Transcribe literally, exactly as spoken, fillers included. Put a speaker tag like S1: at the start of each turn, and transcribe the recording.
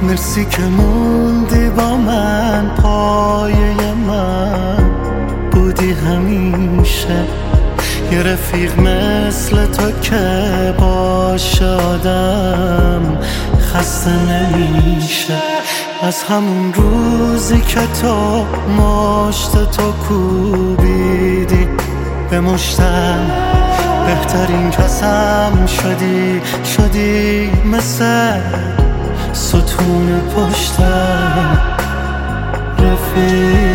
S1: مرسی که موندی با من، پایه من بودی همیشه. یه رفیق مثل تو که باشه آدم خسته نمیشه. از همون روزی که تو مشت تو کوبیدی به مشتم، بهترین کسم شدی. شدی مثل ستون پشتم رفیق.